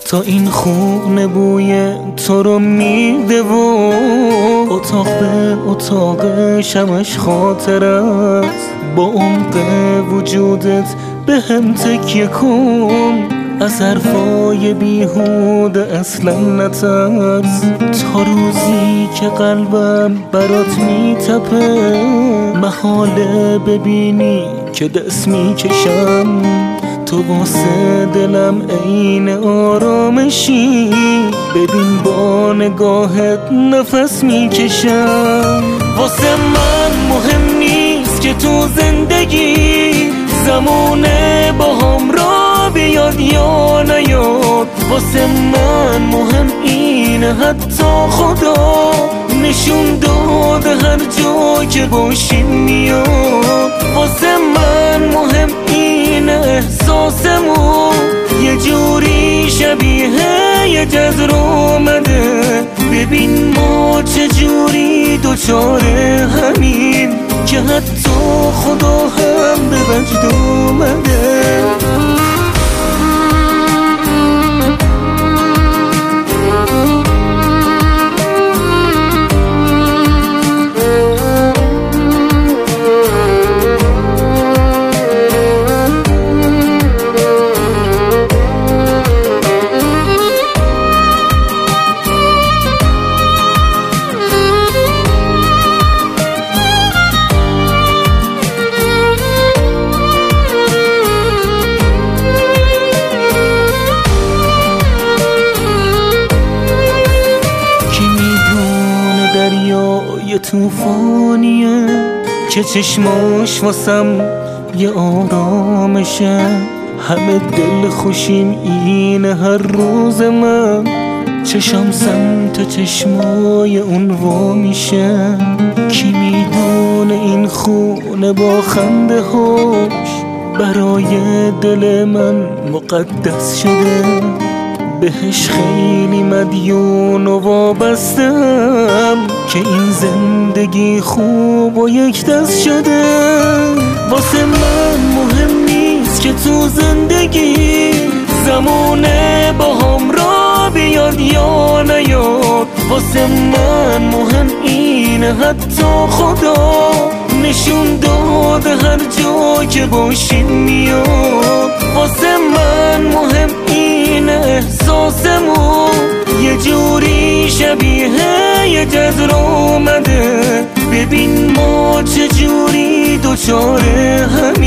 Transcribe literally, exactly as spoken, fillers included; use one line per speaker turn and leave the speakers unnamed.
تا این خونه بوی تو رو میده و اتاق به اتاق شمش خاطر است. با عمق وجودت به هم تکیه کن، از حرفای بیهوده اصلا نترس. تا روزی که قلبم برات میتپه، محاله ببینی که دست میکشم. تو واسه دلم عین آرامشی، ببین با نگاهت نفس میکشم. واسه من مهم نیست که تو زندگی زمونه با هم را بیاد یا نیاد. واسه من مهم اینه حتی خدا نشون داده هر جا که باشیم میاد. واسه من مهم اینه احساسمون یه جوری شبیه یه جزر اومده. ببین ما چه جوری دوچاره همین که حتی خدا هم به وجد اومده. یه توفانیه که چشماش واسم یه آرامشه. همه دل خوشیم اینه هر روز من چشم سمت چشمای اون وا میشه. کی میدونه این خونه با خنده هاش برای دل من مقدس شده. بهش خیلی مدیون و وابستم که این زندگی خوب و یک دست شده. واسه من مهم نیست که تو زندگی زمونه با هم را بیاد یا نیاد. واسه من مهم اینه حتی خدا نشون داده هر جا که باشیم میاد. واسه من مهم اینه احساسمون یه جوری شبیه یه جزر اومده. ببین ما چه جوری دوچاره هم